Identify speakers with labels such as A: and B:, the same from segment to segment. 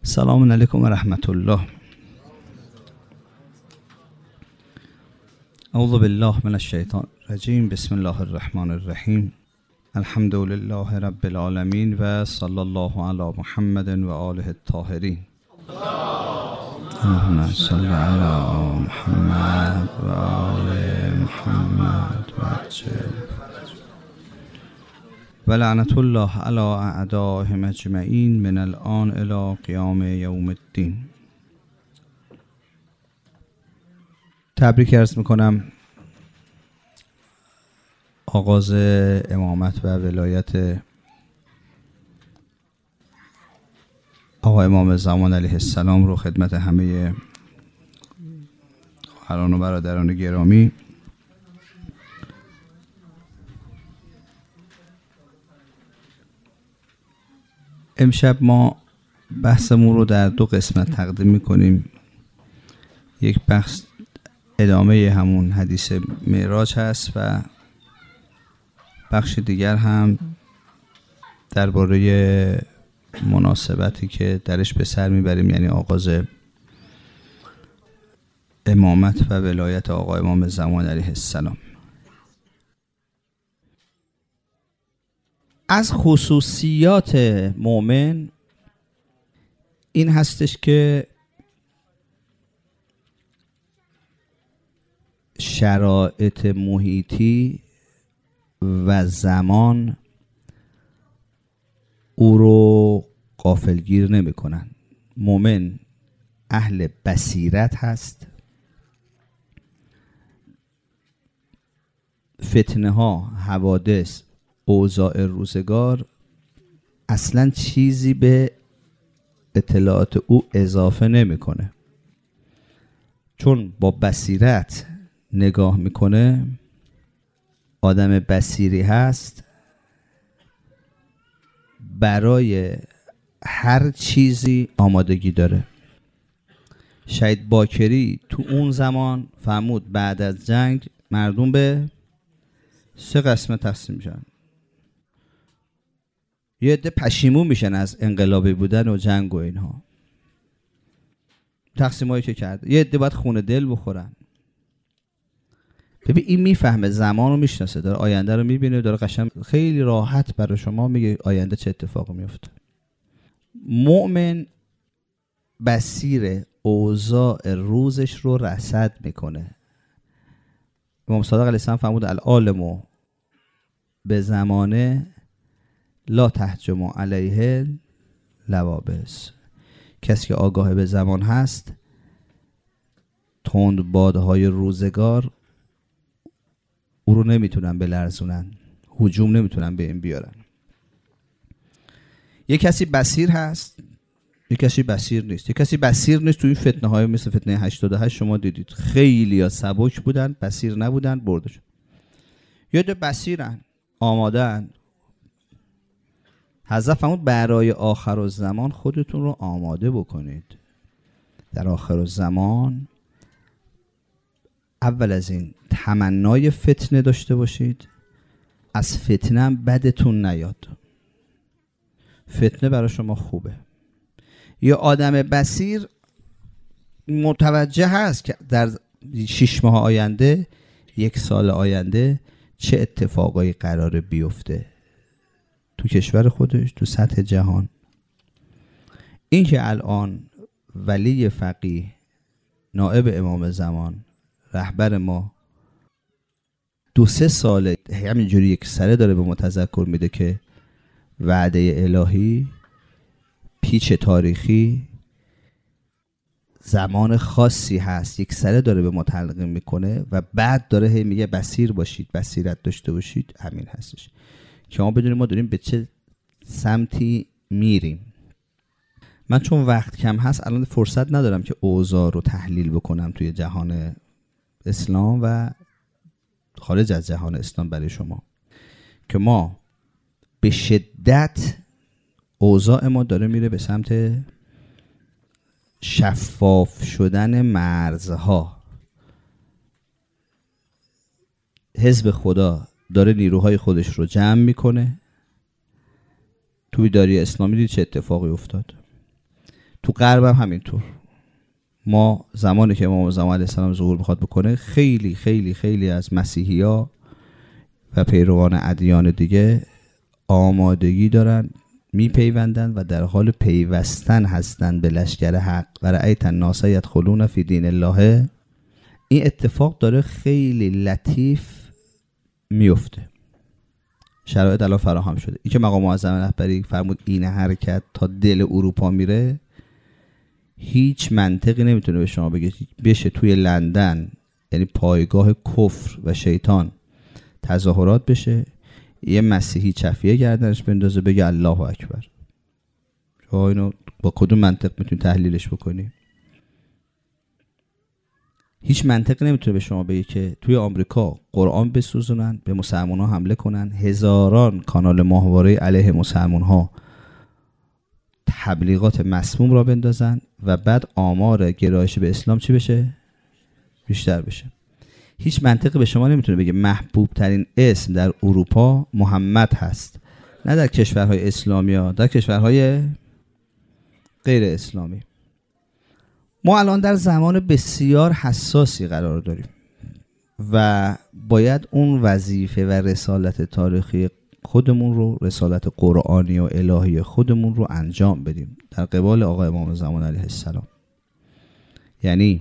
A: سلام علیکم و رحمت الله. اعوذ بالله من الشیطان الرجیم. بسم الله الرحمن الرحیم. الحمد لله رب العالمین و صلی الله علی محمد و آله الطاهرین. اللهم صل علی محمد و آل محمد و لعنت الله علی اعدائهم اجمعین من الان الی قیام یوم الدین. تبریک عرض میکنم آغاز امامت و ولایت آقا امام زمان علیه السلام رو خدمت همه خواهران و برادران گرامی. امشب ما بحثمون رو در دو قسمت تقدیم میکنیم. یک بخش ادامه همون حدیث معراج هست و بخش دیگر هم درباره مناسبتی که درش به سر میبریم، یعنی آغاز امامت و ولایت آقا امام زمان علیه السلام. از خصوصیات مؤمن این هستش که شرایط محیطی و زمان او رو غافلگیر نمی کنن. مؤمن اهل بصیرت هست. فتنه ها، حوادث، اوضاع روزگار اصلا چیزی به اطلاعات او اضافه نمیکنه، چون با بصیرت نگاه میکنه. آدم بصیری هست، برای هر چیزی آمادگی داره. شهید باکری تو اون زمان فرمود بعد از جنگ مردم به 3 قسمت تقسیم میشن. یه عده پشیمون میشن از انقلابی بودن و جنگ و اینها، تقسیم هایی که کرد. یه عده باید خون دل بخورن. ببین این میفهمه، زمان رو میشناسه، داره آینده رو میبینه، داره قشنگ خیلی راحت برای شما میگه آینده چه اتفاقی میفته. مؤمن بصیر اوضاع روزش رو رصد میکنه. امام صادق علیه السلام فرمود العالم به زمانه لا تهجم علیه لوابس. کسی که آگاه به زمان هست، تند بادهای روزگار او رو نمیتونن بلرزونن، هجوم نمیتونن به این بیارن. یک کسی بصیر هست، یک کسی بصیر نیست. یک کسی بصیر نیست تو این فتنه های مثل فتنه 88 شما دیدید خیلی ها سبک بودن، بصیر نبودن، بردشون. یه ده بصیرن، آماده‌اند. حضرت فرمود برای آخر الزمان خودتون رو آماده بکنید. در آخر الزمان اول از این تمنای فتنه داشته باشید، از فتنه هم بدتون نیاد. فتنه برای شما خوبه. یه آدم بصیر متوجه هست که در 6 ماه آینده، 1 سال آینده چه اتفاقایی قراره بیفته تو کشور خودش، تو سطح جهان. این که الان ولی فقیه، نائب امام زمان، رهبر ما 2-3 ساله همینجوری یک سره داره به ما تذکر میده که وعده الهی، پیچ تاریخی، زمان خاصی هست، یک سره داره به ما تلقین میکنه و بعد داره هی میگه بصیر باشید، بصیرت داشته باشید. همین هستش که ما بدونیم ما داریم به چه سمتی میریم. من چون وقت کم هست الان فرصت ندارم که اوضاع رو تحلیل بکنم توی جهان اسلام و خارج از جهان اسلام برای شما، که ما به شدت اوضاع ما داره میره به سمت شفاف شدن مرزها. حزب خدا داره نیروهای خودش رو جمع میکنه. تو بیداری اسلامی دید چه اتفاقی افتاد. تو غرب هم همینطور. ما زمانی که امام زمان علیه السلام ظهور میخواد بکنه، خیلی خیلی خیلی از مسیحی‌ها و پیروان ادیان دیگه آمادگی دارن، میپیوندن و در حال پیوستن هستن به لشکر حق و رأیت الناس یدخلون فی دین الله. این اتفاق داره خیلی لطیف میفته، شرایط الان فراهم شده. این که مقام معظم رهبری فرمود این حرکت تا دل اروپا میره، هیچ منطقی نمیتونه به شما بگه بشه توی لندن، یعنی پایگاه کفر و شیطان، تظاهرات بشه، یه مسیحی چفیه گردنش بندازه بگه الله اکبر. شما اینو با کدوم منطق میتونی تحلیلش بکنی؟ هیچ منطقی نمیتونه به شما بگه که توی آمریکا قرآن بسوزونن، به مسلمان ها حمله کنن، هزاران کانال ماهواره علیه مسلمان ها تبلیغات مسموم را بندازن و بعد آمار گرایش به اسلام چی بشه؟ بیشتر بشه. هیچ منطقی به شما نمیتونه بگه محبوب ترین اسم در اروپا محمد هست، نه در کشورهای اسلامی ها، در کشورهای غیر اسلامی. ما الان در زمان بسیار حساسی قرار داریم و باید اون وظیفه و رسالت تاریخی خودمون رو، رسالت قرآنی و الهی خودمون رو انجام بدیم در قبال آقا امام زمان علیه السلام. یعنی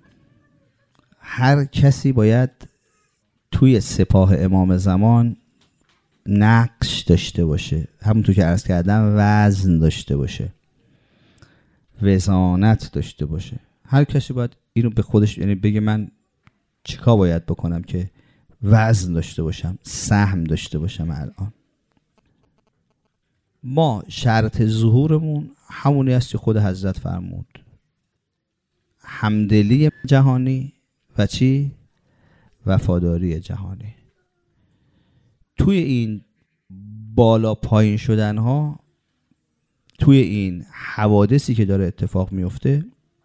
A: هر کسی باید توی سپاه امام زمان نقش داشته باشه، همونطور که عرض کردم وزن داشته باشه، وزانت داشته باشه. هر کسی باید اینو به خودش، یعنی بگه من چیکار باید بکنم که وزن داشته باشم، سهم داشته باشم. الان ما شرط ظهورمون همونی است که خود حضرت فرمود، همدلی جهانی و چی؟ وفاداری جهانی. توی این بالا پایین شدن ها، توی این حوادثی که داره اتفاق میفته،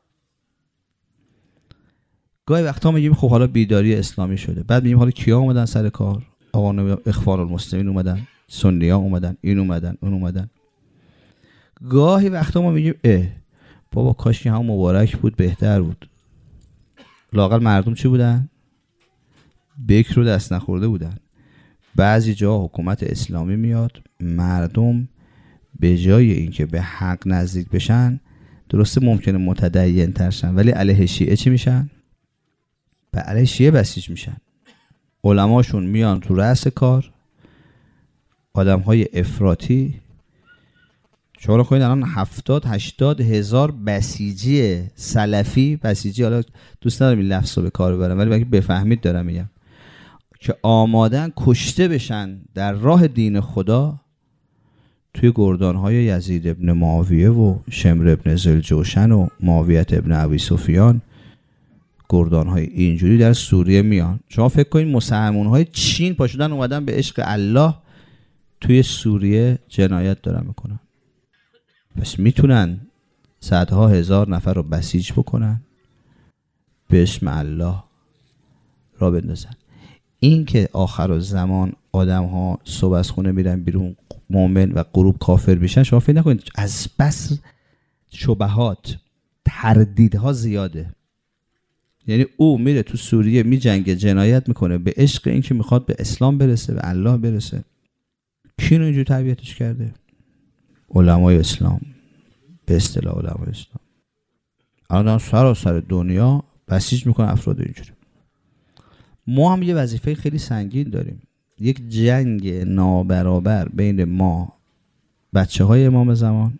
A: گاهی وقتا میگیم خب حالا بیداری اسلامی شده، بعد میگیم حالا کیا اومدن سر کار؟ آقا اخوان المسلمین اومدن، سنی ها اومدن، این اومدن، اون اومدن. گاهی وقتا ما میگیم بابا کاش که هم مبارک بود، بهتر بود. لااقل مردم چی بودن؟ بکر رو دست نخورده بودن. بعضی جا حکومت اسلامی میاد، مردم به جای اینکه به حق نزدیک بشن، درسته ممکنه متدین ترشن، ولی علیه شیعه چی میشن؟ به علیه شیعه بسیج میشن. علماشون میان تو رأس کار، آدم های افراطی. شما رو کنید الان 70-80 هزار بسیجی سلفی، بسیجی، حالا دوست ندارم این لفظ رو به کار ببرم ولی اگه بفهمید دارم میگم، که آمادن کشته بشن در راه دین خدا توی گردانهای یزید ابن معاویه و شمر ابن ذوالجوشن و معاویه ابن ابی سفیان، گردانهای اینجوری در سوریه میان. شما فکر کنید مسلمان‌های چین پاشدن اومدن به عشق الله توی سوریه جنایت دارن میکنن. پس میتونن صدها هزار نفر رو بسیج بکنن، به اسم الله را بندازن. این که آخر الزمان آدم ها صبح از خونه میرن بیرون مؤمن و غروب کافر میشن، شما فکر نکنید، از بس شبهات، تردیدها زیاده. یعنی او میره تو سوریه میجنگه، جنایت میکنه به عشق این که میخواد به اسلام برسه، به الله برسه. کی رو اینجور تربیتش کرده؟ علمای اسلام، به اصطلاح علمای اسلام. الان سراسر دنیا بسیج میکنه افراد اینجوری. ما هم یه وظیفه خیلی سنگین داریم، یک جنگ نابرابر بین ما بچه های امام زمان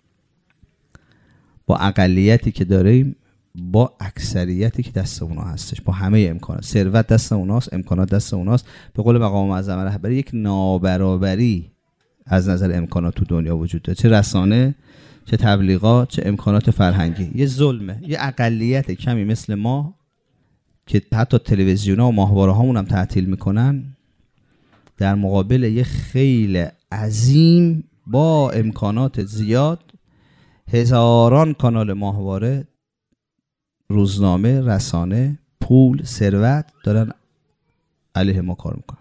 A: با اقلیتی که داریم، با اکثریتی که دست اونا هستش، با همه امکانات. ثروت دست اوناست، امکانات دست اوناست. به قول مقام معظم رهبری یک نابرابری از نظر امکانات تو دنیا وجود داره، چه رسانه، چه تبلیغات، چه امکانات فرهنگی. یه ظلمه. یه اقلیت کمی مثل ما که حتی تلویزیون‌ها و ماهواره‌هامون هم تعطیل میکنن، در مقابل یه خیلی عظیم با امکانات زیاد، هزاران کانال ماهواره، روزنامه، رسانه، پول، ثروت دارن علیه ما کار میکنن.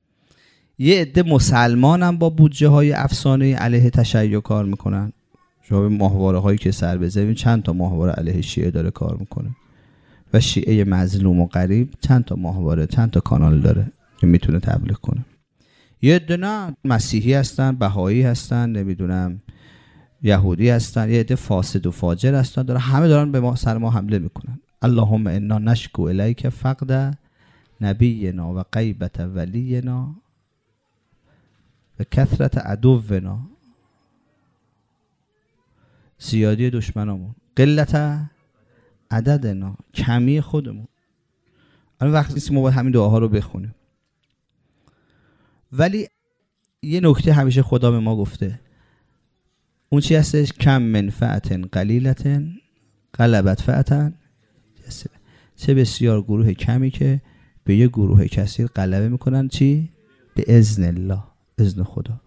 A: یه عده مسلمان هم با بودجه های افسانه علیه تشیع کار میکنن. شما به ماهواره هایی که سر بزنید چند تا ماهواره علیه شیعه داره کار میکنه و شیعه مظلوم و غریب چند تا ماهواره چند تا کانال داره که میتونه تبلیغ کنه. یه عده نه، مسیحی هستن، بهایی هستن، نمیدونم یهودی هستن، یه عده فاسد و فاجر هستن، همه دارن به ما سر ما حمله میکنن. اللهم انا نشکو الیک فقد نبینا و غیبت ولینا و کثرت عدونا، زیادی دشمنامون، قلت عددنا، کمی خودمون. الان وقتی نیست ما باید همین دعاها رو بخونیم. ولی یه نکته همیشه خدا به ما گفته، اون چی هستش؟ کم منفعت قلیلت غلبت فعتا، چه بسیار گروه کمی که به یه گروه کثیر غلبه میکنن. چی؟ به اذن الله، اذن خدا.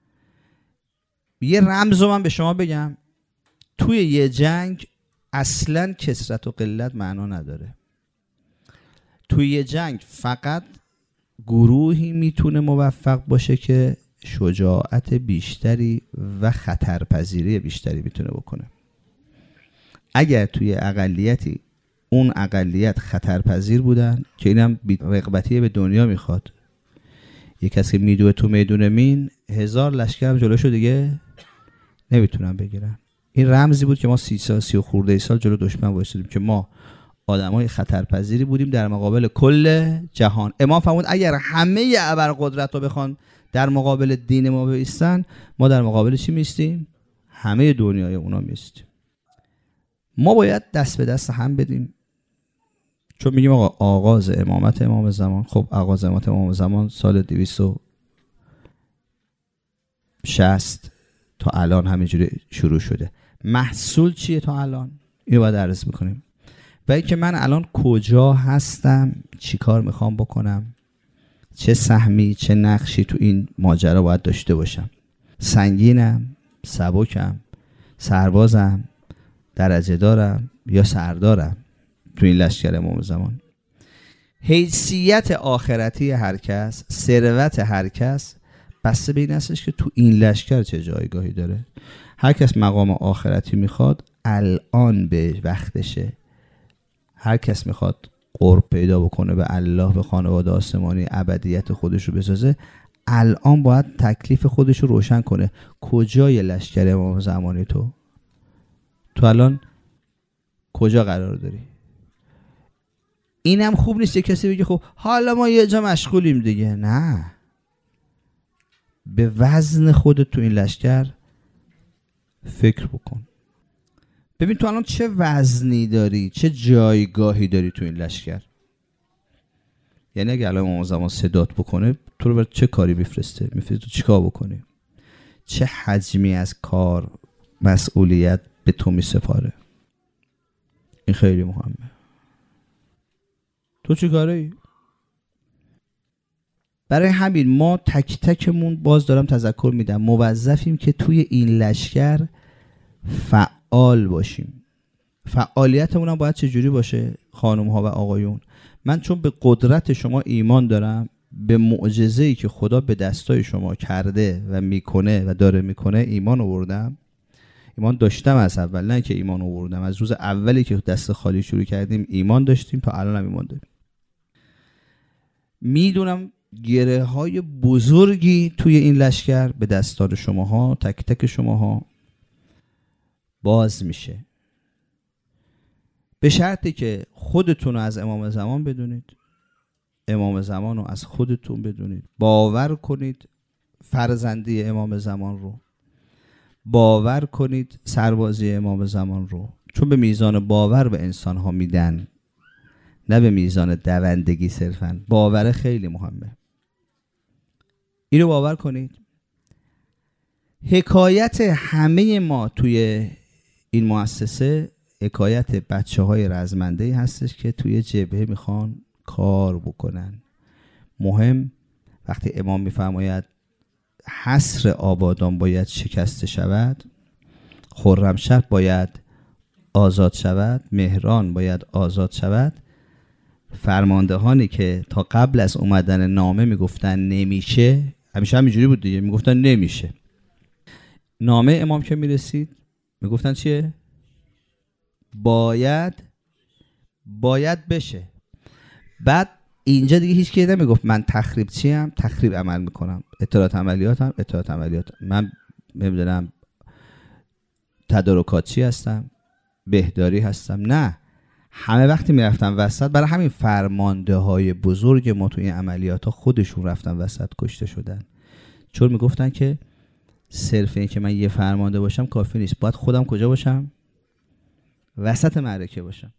A: یه رمز رو من به شما بگم، توی یه جنگ اصلا کثرت و قلت معنا نداره. توی یه جنگ فقط گروهی میتونه موفق باشه که شجاعت بیشتری و خطرپذیری بیشتری میتونه بکنه. اگر توی اقلیتی اون اقلیت خطرپذیر بودن، که اینم رغبتی به دنیا میخواد، یه کسی میدوه تو میدون مین 1000 لشکر هم جلوشو دیگه نمیتونن بگیرن. این رمزی بود که ما 30 سال 30 خورده سال جلو دشمن وایسادیم که ما آدمای خطرپذیری بودیم در مقابل کل جهان. امام فرمود اگر همه ابرقدرت رو بخوان در مقابل دین ما بایستن، ما در مقابل چی میستیم؟ همه دنیای اونا میستیم. ما باید دست به دست هم بدیم، چون میگیم آقا آغاز امامت امام زمان، خب آغاز امامت امام زمان سال 260 تا الان همینجوری شروع شده. محصول چیه تا الان؟ اینو باید عرض بکنیم. و اینکه من الان کجا هستم، چی کار میخوام بکنم، چه سهمی چه نقشی تو این ماجرا باید داشته باشم. سنگینم، سبکم، سربازم، درجه دارم یا سردارم تو این لشکر امام زمان. حیثیت آخرتی هر کس، ثروت هر کس بسته به این هستش که تو این لشکر چه جایگاهی داره. هر کس مقام آخرتی میخواد الان به وقتشه. هر کس میخواد قرب پیدا بکنه به الله، به خانواده آسمانی، ابدیت خودش رو بسازه، الان باید تکلیف خودش رو روشن کنه. کجای لشکر امام زمانی تو الان کجا قرار داری؟ اینم خوب نیست یه کسی بگه خب حالا ما یه جا مشغولیم دیگه. نه، به وزن خودت تو این لشکر فکر بکن. ببین تو الان چه وزنی داری، چه جایگاهی داری تو این لشکر. یعنی اگه الان امام زمان صدات بکنه، تو رو برای چه کاری میفرسته تو چیکار بکنی؟ چه حجمی از کار مسئولیت به تو میسپاره؟ این خیلی مهمه. تو چی کاره؟ برای همین ما تک تکمون، باز دارم تذکر میدم، موظفیم که توی این لشکر فعال باشیم. فعالیتمون هم باید چجوری باشه خانم ها و آقایون؟ من چون به قدرت شما ایمان دارم، به معجزه‌ای که خدا به دستای شما کرده و میکنه و داره میکنه ایمان آوردم. ایمان داشتم از اول، نه که ایمان آوردم. از روز اولی که دست خالی شروع کردیم ایمان داشتیم، تا الان هم ایمان داریم. میدونم گره های بزرگی توی این لشکر به دستان شماها، تک تک شماها باز میشه، به شرطی که خودتون رو از امام زمان بدونید، امام زمان رو از خودتون بدونید، باور کنید فرزندی امام زمان رو، باور کنید سربازی امام زمان رو. چون به میزان باور به انسان ها میدن، نه به میزان دوندگی صرفا. باور خیلی مهمه، اینو باور کنید. حکایت همه ما توی این مؤسسه حکایت بچه های رزمنده هستش که توی جبهه میخوان کار بکنن. مهم وقتی امام میفرماید حصر آبادان باید شکسته شود، خرمشهر باید آزاد شود، مهران باید آزاد شود، فرماندهانی که تا قبل از اومدن نامه میگفتن نمیشه، همیشه همینجوری بود دیگه، میگفتن نمیشه. نامه امام که میرسید میگفتن چیه؟ باید بشه. بعد اینجا دیگه هیچ کی نمیگفت من تخریب چیم، تخریب عمل میکنم، اطلاعات عملیات من نمیدونم تدارکات چی هستم، بهداری هستم. نه، همه وقتی میرفتن وسط. برای همین فرمانده های بزرگ ما تو این عملیات ها خودشون رفتن وسط کشته شدن، چون میگفتن که صرف این که من یه فرمانده باشم کافی نیست، باید خودم کجا باشم؟ وسط معرکه باشم.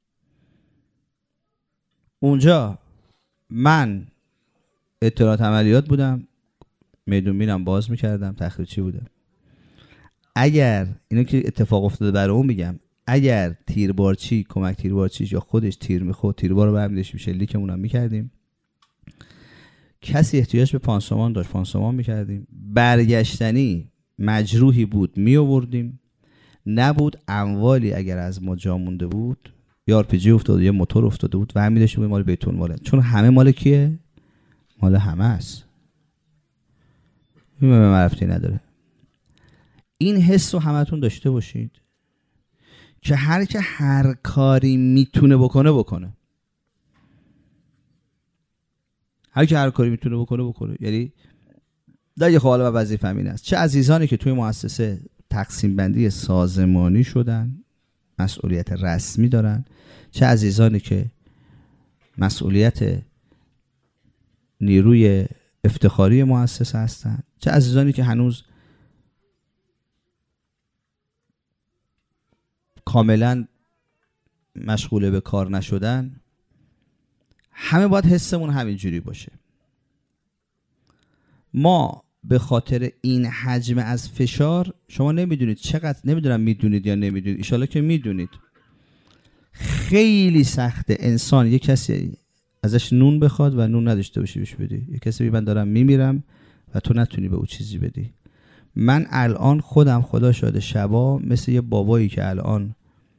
A: اونجا من اطلاعات عملیات بودم، میدون میرم باز میکردم، تخریبچی بودم. اگر اینو که اتفاق افتاده برای اون میگم، اگر تیربارچی کمک تیربارچی یا خودش تیر میخورد، تیربار رو برمی‌داشتیم شلیکمون هم میکردیم. کسی احتیاج به پانسمان داشت پانسمان میکردیم. برگشتنی مجروحی بود میآوردیم، نبود اموالی اگر از ما جا مونده بود، یا آرپیجی افتاده یا موتور افتاده بود و هم می‌داشتیم مال بیت المال، چون همه مال کیه؟ مال همه است. این به معرفتی نداره. این حس رو همتون داشته باشید که هر کاری میتونه بکنه. هر کاری میتونه بکنه. یعنی دیگه حال و وظیفه همین است. چه عزیزانی که توی مؤسسه تقسیم بندی سازمانی شدن، مسئولیت رسمی دارن، چه عزیزانی که مسئولیت نیروی افتخاری مؤسسه هستن، چه عزیزانی که هنوز کاملا مشغول به کار نشدن، همه باید حسمون همینجوری باشه. ما به خاطر این حجم از فشار، شما نمیدونید چقدر، نمیدونم میدونید یا نمیدونید، انشالله که میدونید، خیلی سخته انسان یک کسی ازش نون بخواد و نون نداشته باشی بهش بدی. یک کسی من دارم میمیرم و تو نتونی به او چیزی بدی. من الان خودم خدا شاده شبا مثل یه بابایی که الان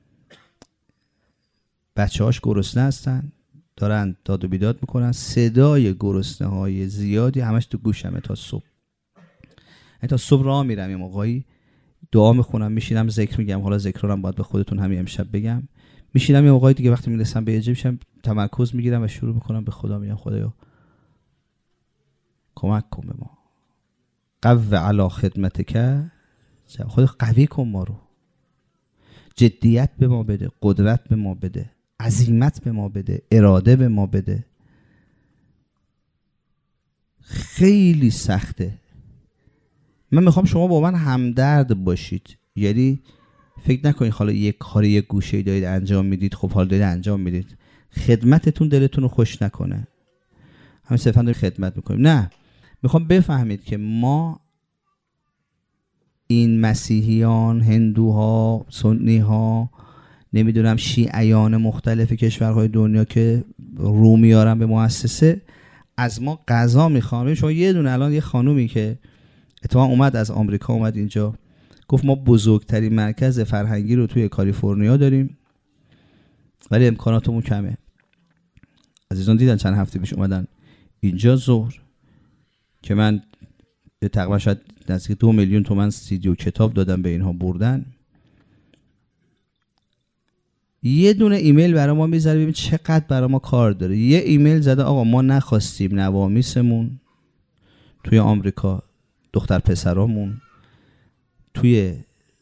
A: بچه‌هاش گرسنه هستن، دارن داد و بیداد میکنن، صدای گرسنه های زیادی همش تو گوشمه تا صبح. تا صبح راه میرم، یه موقعی دعا میخونم، میشینم ذکر میگم. حالا ذکرارم باید به خودتون همین امشب بگم. میشینم یه موقعی دیگه وقتی میرسم به یه جا میشم تمرکز میگیرم و شروع میکنم به خدا میگم خدایا کمک کن به ما، قو علی خدمتک، خدا قوی کن ما رو، جدیت به ما بده، قدرت به ما بده، عزیمت به ما بده، اراده به ما بده. خیلی سخته. من میخوام شما با من همدرد باشید. یعنی فکر نکنید حالا یک کاری یک گوشه‌ای دارید انجام میدید، خب حالا دارید انجام میدید، خدمتتون دلتون رو خوش نکنه، همین صرفا دارید خدمت میکنیم. نه، میخوام بفهمید که ما این مسیحیان، هندوها، سنیها، نمیدونم شیعیان مختلف کشورهای دنیا که رو میارن به مؤسسه، از ما غذا میخوان. شما یه دونه الان یه خانومی که اتفاقا اومد از آمریکا اومد اینجا، گفت ما بزرگترین مرکز فرهنگی رو توی کالیفرنیا داریم ولی امکاناتمون کمه. عزیزان دیدن چند هفته پیش اومدن اینجا ظهر که من تقریبا شاید نزدیک 2 میلیون تومان CD و کتاب دادم به اینها بردن. یه دونه ایمیل برای ما میذاره ببین چقدر برای ما کار داره. یه ایمیل زده آقا ما نخواستیم نوامیسمون توی آمریکا، دختر پسرامون توی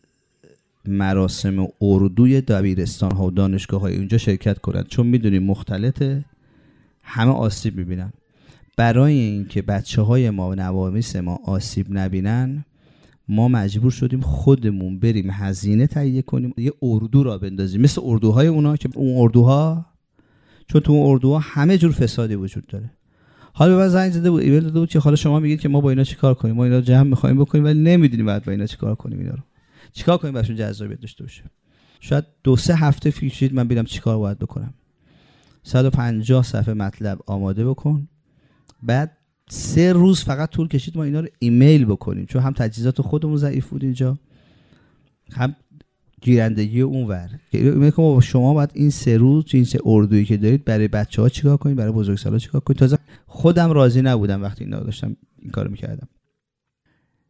A: مراسم اردوی دبیرستان ها و دانشگاه های اونجا شرکت کنند، چون میدونیم مختلطه، همه آسیب میبینن. برای اینکه بچه های ما و نوامیس ما آسیب نبینن، ما مجبور شدیم خودمون بریم هزینه تهیه کنیم، یه اردو را بندازیم مثل اردوهای اونا، که اون اردوها، چون تو اون اردوها همه جور فسادی وجود داره. حالا به من زنگ زده بود، ایمیل داده بود که حالا شما میگید که ما با اینا چیکار کنیم، ما اینا جمع می‌خوایم بکنیم ولی نمیدونیم بعد با اینا چیکار کنیم، اینا رو چیکار کنیم براشون جذابیت داشته باشه. شاید 2-3 هفته فکر کشید من ببینم چیکار باید بکنم. 150 صفحه مطلب آماده بکن، بعد 3 روز فقط طول کشید ما اینا رو ایمیل بکنیم، چون هم تجهیزات خودمون ضعیف بود اینجا، هم گیرندگی اونور. ایمیل که ما شما باید این 3 روز این 3 اردویی که دارید برای بچه‌ها چیکار کنید، برای بزرگسالا چیکار کنید. تازه خودم راضی نبودم وقتی اینا داشتم این کارو می‌کردم.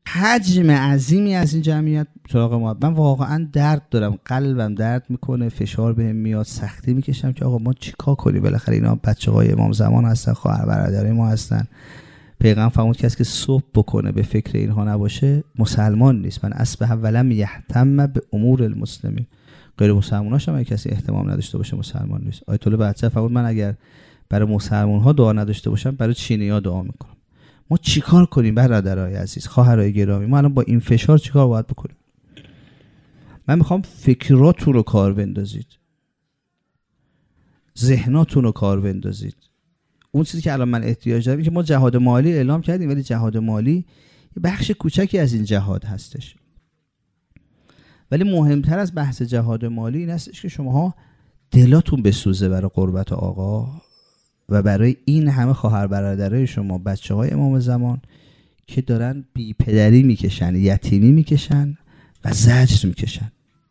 A: حجم عظیمی از این جمعیت سراغ ما. من واقعا درد دارم، قلبم درد میکنه، فشار بهم میاد، سختی میکشم که آقا ما چیکار کنیم؟ بالاخره اینا بچه‌های امام زمان هستن، خواهر برادرای ما هستن. پیغمبر فرمود کسی که صبح بکنه به فکر اینها نباشه مسلمان نیست. من اصبح ولم یهتم به امور المسلمین. غیر مسلماناش هم کسی اهتمام نداشته باشه مسلمان نیست. آیت الله بهجت فرمود من اگر برای مسلمان ها دعا نداشته باشم برای چینی‌ها دعا میکنم. ما چیکار کنیم برادرای عزیز، خواهرای گرامی؟ ما الان با این فشار چیکار باید بکنیم؟ من میخوام فکراتون رو کار بندازید، ذهناتون رو کار بندازید. اون چیزی که الان من احتیاج دارم که ما جهاد مالی اعلام کردیم، ولی جهاد مالی یه بخش کوچکی از این جهاد هستش. ولی مهمتر از بحث جهاد مالی این هستش که شماها دلاتون بسوزه برای قربت آقا و برای این همه خواهر برادرای شما، بچه‌های امام زمان که دارن بی پدری میکشن، یتیمی میکشن و زجر میکشن.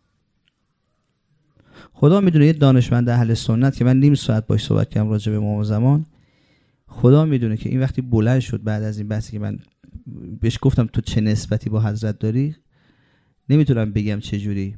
A: خدا میدونه یه دانشمند اهل سنت که من نیم ساعت باش صحبت کردم راجع به امام زمان، خدا میدونه که این وقتی بلند شد بعد از این بحثی که من بهش گفتم تو چه نسبتی با حضرت داری، نمیتونم بگم چه جوری،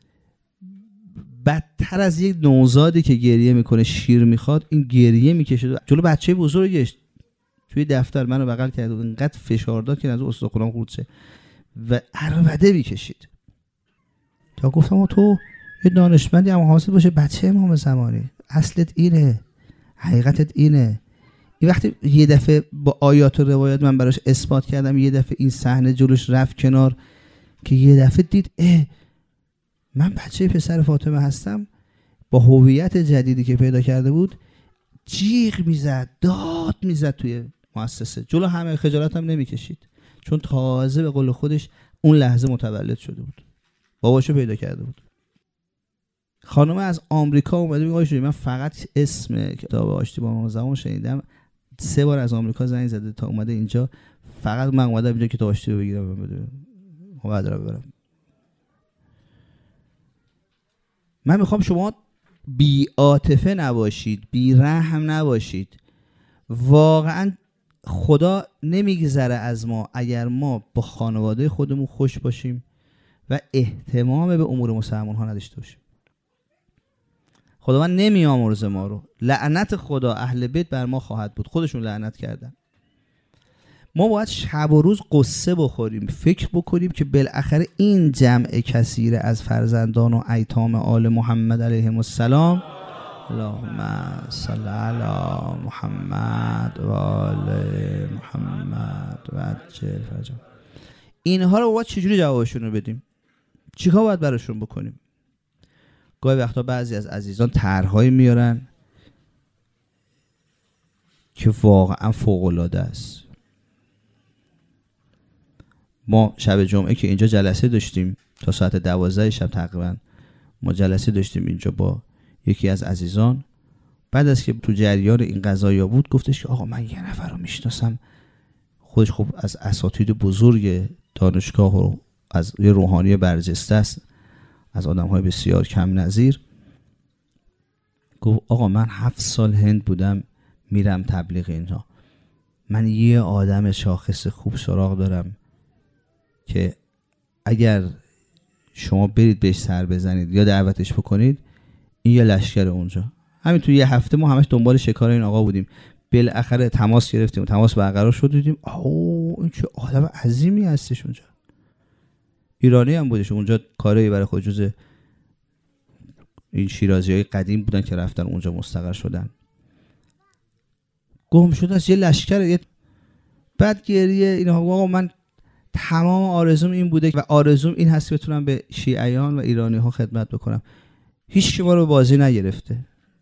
A: بدتر از یک نوزادی که گریه میکنه شیر میخواد این گریه میکشه جلو بچه بزرگش توی دفتر منو بغل کرد و اینقدر فشار داد که از استخونام خورد شه و عربده میکشید. تا گفتم تو یه دانشمندی هم حاصل باشه بچه امام زمانی، اصلت اینه، حقیقتت اینه. این وقتی یه دفعه با آیات و روایات من براش اثبات کردم، یه دفعه این صحنه جلوش رفت کنار که یه دفعه دید من بچه پسر فاطمه هستم، با هویت جدیدی که پیدا کرده بود جیغ میزد، داد میزد توی مؤسسه، جلو همه خجالت هم نمیکشید، چون تازه به قول خودش اون لحظه متولد شده بود، باباشو پیدا کرده بود. خانم از آمریکا اومده میگه آقای من فقط اسم کتاب آشتی با امام زمان شنیدم، 3 بار از آمریکا زنگ زده تا اومده اینجا، فقط من اومدم اینجا کتاب آشتی رو بگیرم بعد برم. من میخوام شما بی عاطفه نباشید، بی رحم نباشید. واقعا خدا نمیگذره از ما اگر ما با خانواده خودمون خوش باشیم و اهتمام به امور مسلمان ها نداشته باشیم. خداوند نمیامرزه ما رو. لعنت خدا اهل بیت بر ما خواهد بود، خودشون لعنت کردن. ما باید شب و روز قصه بخوریم، فکر بکنیم که بالاخره این جمع کثیر از فرزندان و ایتام آل محمد علیهم السلام، اللهم صل علی محمد و آل محمد و عجل فرجهم، اینها رو باید چجوری جوابشون رو بدیم؟ چیکار باید براشون بکنیم؟ گاهی وقتا بعضی از عزیزان طرح‌هایی میارن که واقعا فوق‌العاده است. ما شب جمعه که اینجا جلسه داشتیم تا ساعت 12 شب تقریبا، ما جلسه داشتیم اینجا با یکی از عزیزان. بعد از که تو جریان این قضایا بود گفتش که آقا من یه نفر رو میشناسم، خودش خب از اساتید بزرگ دانشگاه و از یه روحانی برجسته است، از آدم‌های بسیار کم نظیر. گفت آقا من 7 سال هند بودم میرم تبلیغ اینها، من یه آدم شاخص خوب سراغ دارم که اگر شما برید بهش سر بزنید یا دعوتش بکنید، این یه لشکر اونجا. همین تو یه هفته ما همش دنبال شکار این آقا بودیم، بالاخره تماس گرفتیم، تماس برقرار شد، دیدیم این چه آدم عظیمی هستش اونجا. ایرانی هم بودش اونجا، کاری برای خود جز این شیرازی‌های قدیم بودن که رفتن اونجا مستقر شدن. گم شده از یه لشکر. بعد گریه اینها آقا من تمام آرزوم این بوده و آرزوم این هست که بتونم به شیعیان و ایرانی ها خدمت بکنم. هیچ کی ما رو بازی نگرفته.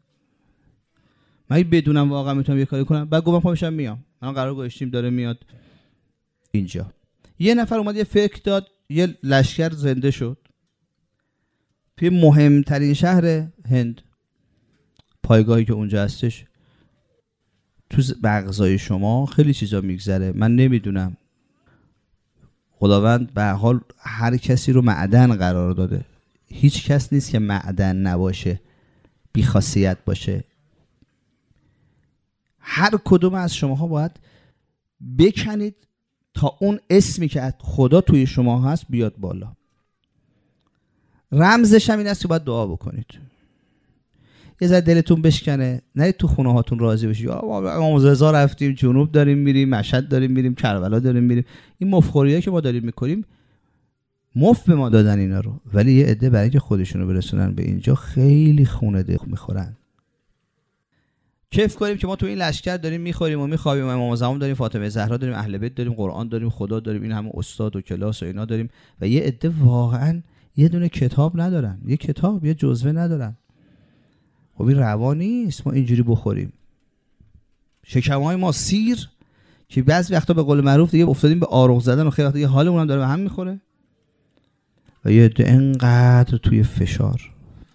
A: من بدونم واقعا میتونم یه کاری کنم. بعد گفتم پاشم میام. من قرار گذاشتیم داره میاد اینجا. یه نفر اومد یه فکر داد، یه لشکر زنده شد توی مهمترین شهر هند، پایگاهی که اونجا هستش. تو بغضای شما خیلی چیزا میگذره، من نمیدونم. خداوند به هر حال هر کسی رو معدن قرار داده. هیچ کس نیست که معدن نباشه، بی خاصیت باشه. هر کدوم از شماها باید بکنید تا اون اسمی که از خدا توی شما هست بیاد بالا. رمزش هم این است که باید دعا بکنید. یه ذره دلتون بشکنه، نرید تو خونه هاتون راضی باشید. امام رضا رفتیم، جنوب داریم میریم، مشهد داریم میریم، کربلا داریم میریم. این مفخوریه که ما داریم میکنیم مفت به ما دادن اینا رو، ولی یه عده برای اینکه خودشونو برسونن به اینجا خیلی خونه دق میخورن. کیف کنیم که ما تو این لشکر داریم میخوریم و میخوابیم، امام زمان داریم، فاطمه زهرا داریم، اهل بیت داریم، قرآن داریم، خدا داریم، این همه استاد و کلاس و اینا داریم، و یه عده واقعا یه دونه کتاب ندارن، یه کتاب، یه جزوه ندارن. خب این روا نیست ما اینجوری بخوریم. شکم‌های ما سیر که بعضی وقتا به قول معروف دیگه افتادیم به آروغ زدن و خیلی وقتا دیگه حالمون هم داره به هم میخوره، و یه عده انقدر توی فشار.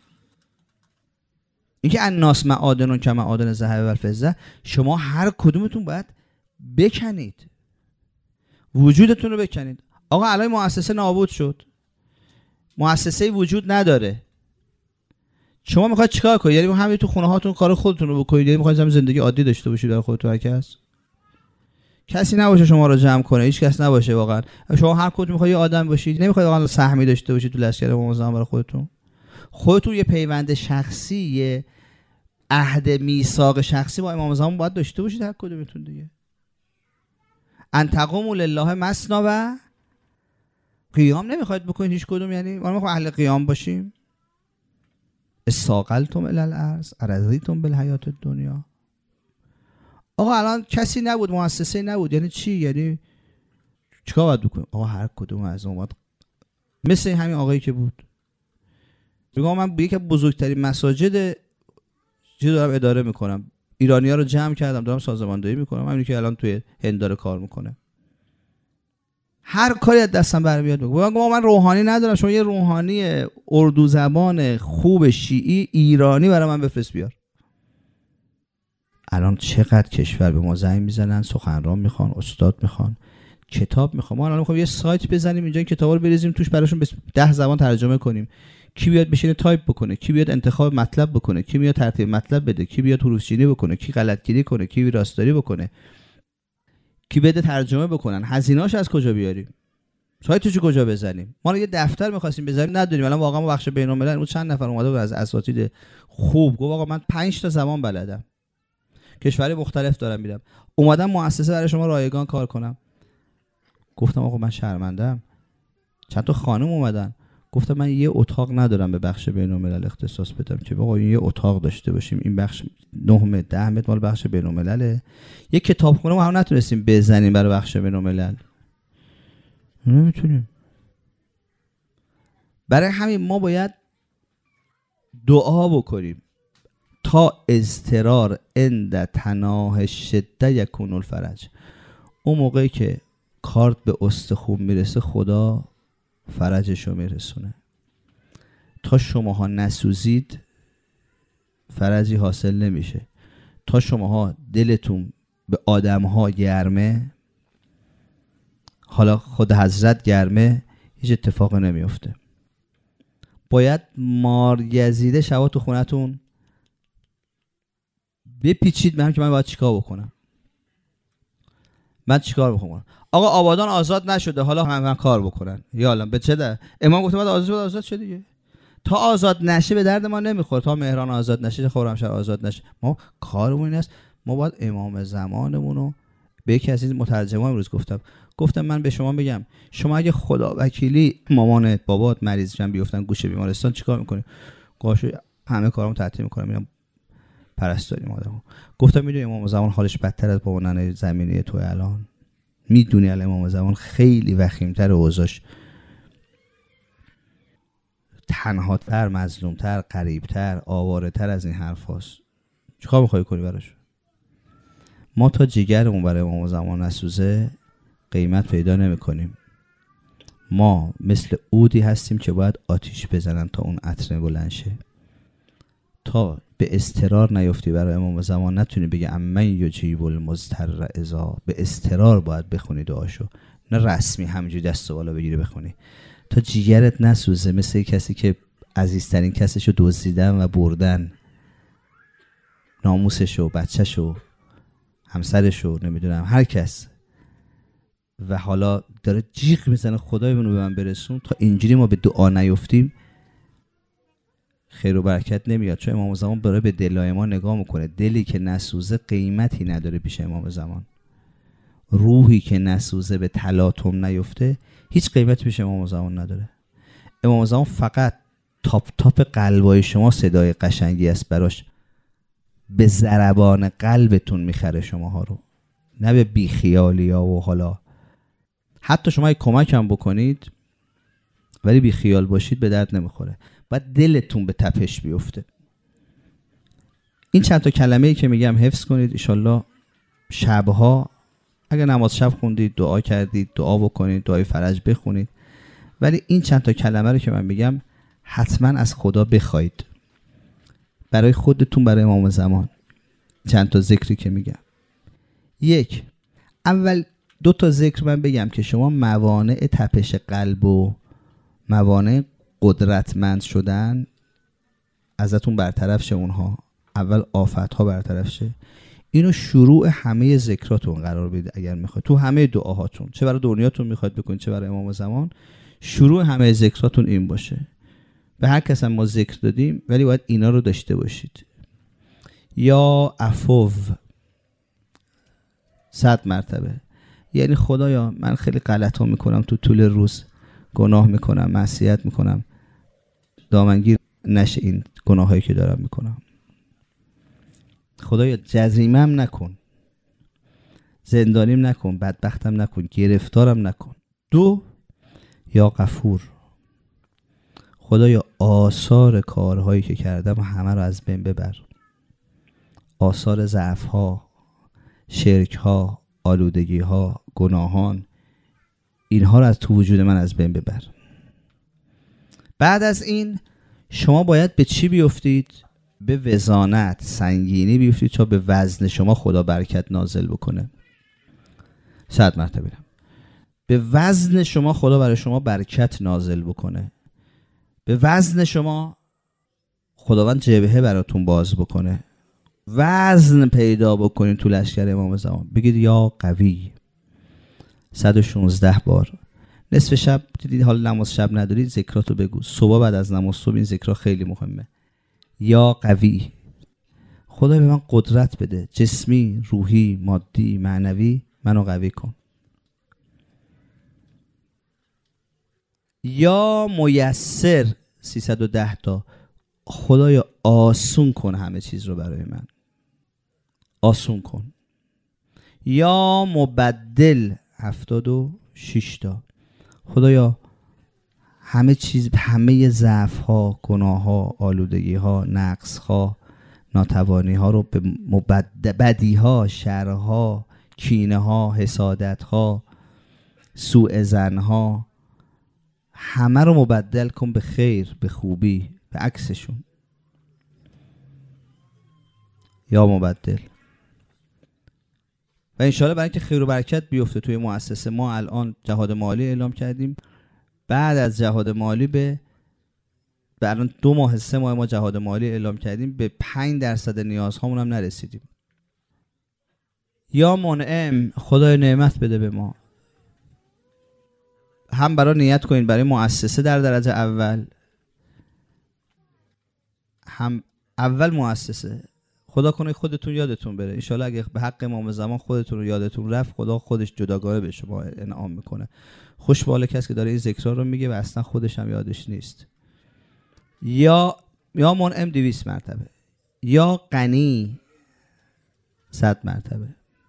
A: اینکه الناس معادن که معادن ذهب و الفضه، شما هر کدومتون باید بکنید، وجودتون رو بکنید. آقا الان مؤسسه نابود شد، مؤسسه وجود نداره، شما میخواید چیکار کنید؟ یعنی همین تو خونه هاتون کار خودتون رو بکنید؟ یعنی میخواید زندگی عادی داشته باشید برای خودتون؟ هر کسی نباشه شما رو جمع کنه، هیچ کس نباشه واقعا. شما هر کدوم میخواید یه آدم باشید، نمیخواید واقعا سهمی داشته باشید تو لشکر امام زمان برای خودتون یه پیوند شخصی، یه عهد میثاق شخصی با امام زمان باید داشته باشید هر کدومتون دیگه. ان تقوموا لله مثنی و قیام نمیخواید بکنید هیچ کدوم، یعنی ما میخوایم اهل قیام باشیم. استاقلتم الی الارض ارضیتم بالحیات الدنیا. آقا الان کسی نبود، مؤسسه نبود، یعنی چی؟ یعنی چیکار باید بکنیم؟ آقا هر کدوم از اون مثل همین آقایی که بود میگم من یکی از بزرگترین مساجد چیز دارم اداره میکنم، ایرانی‌ها رو جمع کردم، دارم سازماندهی میکنم، همین که الان توی هند داره کار میکنه. هر کاری از دستم برمیاد میگم من روحانی ندارم، شما یه روحانی اردو زبان خوب شیعی ایرانی برای من بفرست بیار. الان چقدر کشور به ما زنگ میزنن، سخنران میخوان، استاد میخوان، کتاب میخوان. ما الان میخوایم یه سایت بزنیم اینجا، کتابا رو بریزیم توش، براشون به 10 زبان ترجمه کنیم. کی بیاد بشینه تایپ بکنه، کی بیاد انتخاب مطلب بکنه، کی بیاد ترتیب مطلب بده، کی بیاد حروف چینی بکنه، کی غلطگیری کنه، کی ویراستاری بکنه، کی بده ترجمه بکنن. هزینه‌اش از کجا بیاریم؟ سایتشو کجا بزنیم؟ ما یه دفتر می‌خواستیم بزنیم نداریم. الان واقعا بخش بین‌الملل اون چند نفر اومده بود از اساتید خوب، گفت آقا من 5 تا زبان بلدم، کشور مختلف دارم میرم، اومدم مؤسسه برای شما رایگان کار کنم. گفتم آقا من شرمنده‌ام. چند تا خانم اومدن، گفتم من یه اتاق ندارم به بخش بین‌الملل اختصاص بدم که آقا این یه اتاق داشته باشیم، این بخش 9 متر 10 متر مال بخش بین‌الملله. یه کتابخونه ما هم نتونستیم بزنیم برای بخش بین‌الملل، نمیتونیم. برای همین ما باید دعا بکنیم تا اضطرار عند تناه الشده یکون الفرج. اون موقعی که کارت به استخوان میرسه خدا فرجشو میرسونه. تا شماها نسوزید فرجی حاصل نمیشه. تا شماها دلتون به آدمها گرمه، حالا خود حضرت گرمه، هیچ اتفاق نمیفته. باید مارگزیده شبا تو خونتون بپیچید به هم که من باید چیکار بکنم، من چیکار بکنم. آقا آبادان آزاد نشده، حالا هم کار بکنن. یا الان به چه ده؟ امام گفته بعد آزاد شد دیگه. تا آزاد نشه به درد ما نمیخوره، تا مهران آزاد نشه، خرمشهر آزاد نشه. ما کارمون این است، ما باید امام زمانمون رو به یکی از این مترجمان امروز گفتم من به شما بگم، شما اگه خدا وکیلی مامانت بابات مریض شدن بیفتن گوشه بیمارستان چیکار میکنی؟ قاشو همه کارامو تعطیل میکنم میرم پرستاری آدمو. گفتم میدونی امام زمان حالش بدتر از بابا ننه زمینی تو الان؟ میدونی الان امام زمان خیلی وخیمتر، اوضاعش تنهاتر، مظلومتر، غریبتر، آواره‌تر از این حرفاست. چیکار میخوای کنی براش؟ ما تا جگرمون برای امام زمان نسوزه قیمت پیدا نمی کنیم. ما مثل عودی هستیم که باید آتیش بزنن تا اون عطر بلند شه. تا به اضطرار نیفتی برای امام زمان نتونی بگی امن یجیب المضطر اذا، به اضطرار باید بخونی دعاشو، نه رسمی همینجوری دست بالا بگیری بخونی. تا جیگرت نسوزه مثل کسی که عزیزترین کسشو دزدیدن و بردن، ناموسشو، بچهشو، همسرشو، نمیدونم هر کس، و حالا داره جیغ میزنه خدای منو به من برسون، تا اینجوری ما به دعا نیفتیم خیر و برکت نمیاد. چون امام زمان داره به دلای ما نگاه میکنه. دلی که نسوزه قیمتی نداره پیش امام زمان. روحی که نسوزه به تلاطم نیفته هیچ قیمتی پیش امام زمان نداره. امام زمان فقط تاپ قلبای شما صدای قشنگی است براش، به ضربان قلبتون میخره شماها رو، نه به بیخیالی ها. و حالا حتی شما کمک هم بکنید ولی بیخیال باشید به درد نمیخوره، باید دلتون به تپش بیفته. این چند تا کلمه‌ای که میگم حفظ کنید انشالله. شبها اگر نماز شب خوندید، دعا کردید، دعا بکنید، دعای فرج بخونید، ولی این چند تا کلمه رو که من میگم حتما از خدا بخواید برای خودتون، برای امام زمان. چند تا ذکری که میگم. یک، اول 2 تا ذکر من بگم که شما موانع تپش قلب و موانع قدرتمند شدن ازتون برطرف شه. اونها اول آفت‌ها برطرف شه. اینو شروع همه ذکراتون قرار بدید اگر میخواید، تو همه دعاهاتون، چه برای دنیاتون میخواید بکنید چه برای امام زمان، شروع همه ذکراتون این باشه. به هر کس هم ما ذکر دادیم ولی باید اینا رو داشته باشید. یا عفو 100 مرتبه. یعنی خدایا من خیلی غلطا میکنم، تو طول روز گناه میکنم، معصیت میکنم، دامنگیر نشه این گناهایی که دارم میکنم. خدایا جزیمم نکن، زندانیم نکن، بدبختم نکن، گرفتارم نکن. 2، یا غفور. خدایا آثار کارهایی که کردم همه رو از بین ببر. آثار ضعف‌ها، شرک‌ها، آلودگی‌ها، گناهان، اینها رو از تو وجود من از بین ببر. بعد از این شما باید به چی بیفتید؟ به وزانت، سنگینی بیفتید تا به وزن شما خدا برکت نازل بکنه. 100 مرتبه. به وزن شما خدا برای شما برکت نازل بکنه. به وزن شما خداوند جبهه براتون باز بکنه. وزن پیدا بکنید تو لشکر امام زمان. بگید یا قوی 116 بار. نصف شب دیدید حال نماز شب ندارید، ذکراتو بگو. صبح بعد از نماز صبح این ذکرها خیلی مهمه. یا قوی، خدا به من قدرت بده، جسمی، روحی، مادی، معنوی، منو قوی کن. یا میسر 310 تا، خدایا آسون کن همه چیز رو برای من، آسون کن. یا مبدل 76 تا، خدایا همه چیز، همه ضعف ها، گناه ها، آلودگی ها، نقص ها، ناتوانی ها رو به بدی ها، شر ها، کینه ها، حسادت ها، سوء ظن ها، همه رو مبدل کن به خیر، به خوبی، به عکسشون. یا مبدل. و انشاءالله برای اینکه خیر و برکت بیفته توی مؤسسه، ما الان جهاد مالی اعلام کردیم. بعد از جهاد مالی به الان 2 ماه 3 ماه ما جهاد مالی اعلام کردیم، به 5% نیازهامون هم نرسیدیم. یا منعم، خدای نعمت بده به ما. هم برای نیت کنین برای مؤسسه در درجه اول، هم اول مؤسسه. خدا کنه خودتون یادتون بره. انشالله اگه به حق امام زمان خودتون رو یادتون رفت، خدا خودش جداگانه به شما انعام میکنه. خوش به حال کسی که داره این ذکرها رو میگه و اصلا خودش هم یادش نیست. یا منعم 200 مرتبه. یا غنی 100 مرتبه.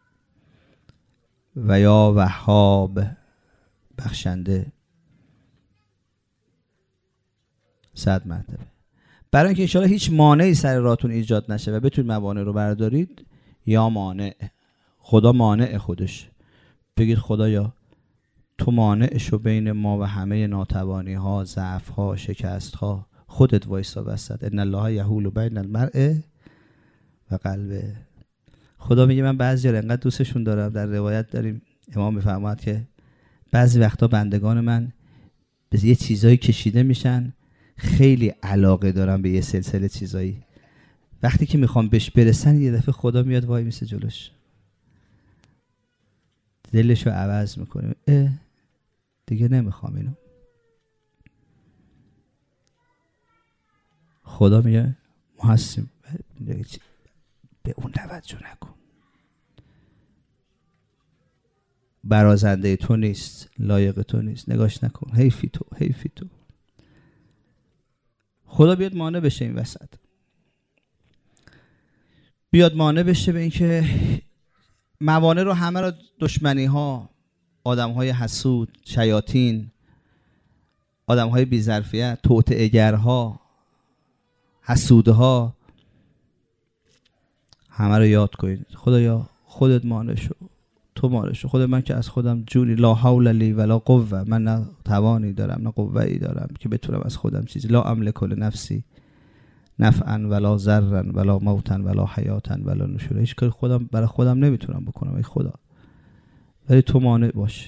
A: و یا وهاب بخشنده 100 مرتبه. برای اینکه انشاءالله هیچ مانعی سر راهتون ایجاد نشه و بتونید موانع رو بردارید. یا مانع، خدا مانع خودش. بگید خدایا تو مانع شو بین ما و همه ناتوانی ها، ضعف ها، شکست ها. خودت وایسا وسط. ان الله یحول بین المرء و قلبه. خدا میگه من بعضی رو انقدر دوستشون دارم. در روایت داریم امام میفرماد که بعضی وقتا بندگان من به یه چیزایی کشیده میشن، خیلی علاقه دارم به یه سلسله چیزایی، وقتی که میخوام بهش برسن یه دفعه خدا میاد وای میسه جلوش. دلشو عوض میکنیم، دیگه نمیخوام اینو. خدا میگه ما هستیم، به اون توجه نکن، برازنده تو نیست، لایق تو نیست، نگاش نکن، حیفی تو، حیفی تو. خدا بیاد مانع بشه این وسط، بیاد مانع بشه به اینکه موانع رو همه رو دشمنی ها، آدم های حسود، شیاطین، آدم های بی‌ظرفیت، توطئه‌گرها، حسودها، همه رو یاد کنید. خدایا خودت مانع شو، تو مانع شو. خدا من که از خودم جوری، لا حول لی ولا قوه، من نه توانی دارم نه قوه‌ای دارم که بتونم از خودم چیزی، لا املک لنفسی نفعا ولا ضرا ولا موتا ولا حیاتا ولا نشورا، هیچ کاری خودم برای خودم نمیتونم بکنم ای خدا، ولی تو مانع باش.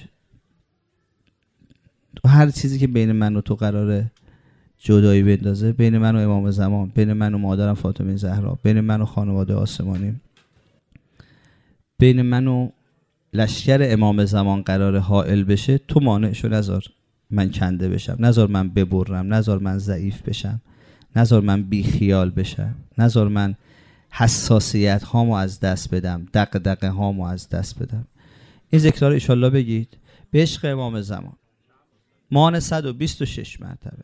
A: تو هر چیزی که بین من و تو قراره جدایی بندازه، بین من و امام زمان، بین من و مادرم فاطمه زهرا، بین من و خانواده آسمانی، بین من و لشکر امام زمان قراره حائل بشه، تو مانع شو. نذار من کنده بشم، نذار من ببرم، نذار من ضعیف بشم، نذار من بیخیال بشم، نذار من حساسیت هامو از دست بدم، دغدغه هامو از دست بدم. این ذکرها رو انشالله بگید به عشق امام زمان. مان 126 مرتبه.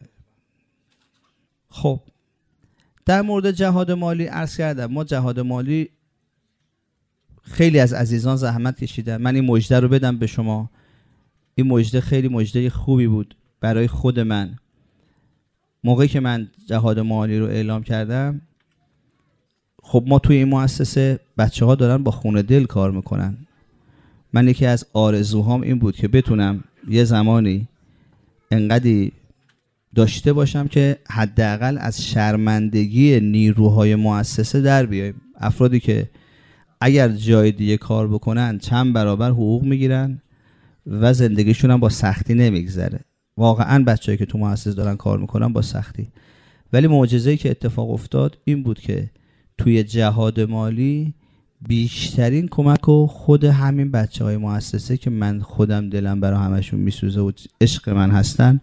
A: خب در مورد جهاد مالی عرض کردم، ما جهاد مالی خیلی از عزیزان زحمت کشیدن. من این مژده رو بدم به شما. این مژده خیلی مژده خوبی بود برای خود من. موقعی که من جهاد مالی رو اعلام کردم، خب ما توی این مؤسسه بچه ها دارن با خون دل کار میکنن. من یکی از آرزوهام این بود که بتونم یه زمانی انقدری داشته باشم که حداقل از شرمندگی نیروهای مؤسسه در بیایم. افرادی که اگر جای دیگه کار بکنن چند برابر حقوق میگیرن و زندگیشون هم با سختی نمیگذره. واقعا بچه‌ای که تو مؤسسه دارن کار میکنن با سختی. ولی معجزه‌ای که اتفاق افتاد این بود که توی جهاد مالی بیشترین کمک رو خود همین بچه‌های مؤسسه که من خودم دلم برای همشون میسوزه و عشق من هستن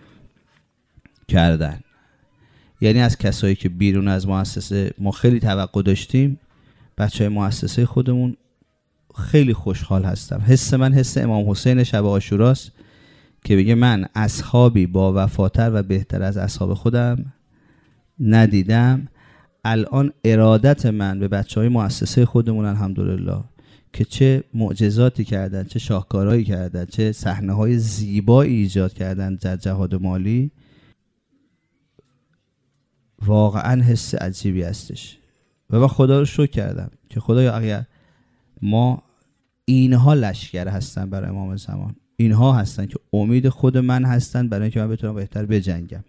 A: کردن. یعنی از کسایی که بیرون از مؤسسه ما خیلی توقع داشتیم، بچه‌های مؤسسه خودمون خیلی خوشحال هستم. حس من حس امام حسین شب عاشوراست که بگه من اصحابی با وفاتر و بهتر از اصحاب خودم ندیدم. الان ارادت من به بچه‌های مؤسسه خودمون الحمدلله که چه معجزاتی کردن، چه شاهکارهایی کردن، چه صحنه‌های زیبایی ایجاد کردن در جهاد مالی، واقعا حس عجیبی هستش. و من خدا رو شکر کردم که خدایا اگر ما اینها لشکر هستن برای امام زمان، اینها هستن که امید خود من هستن برای اینکه من بتونم بهتر بجنگم.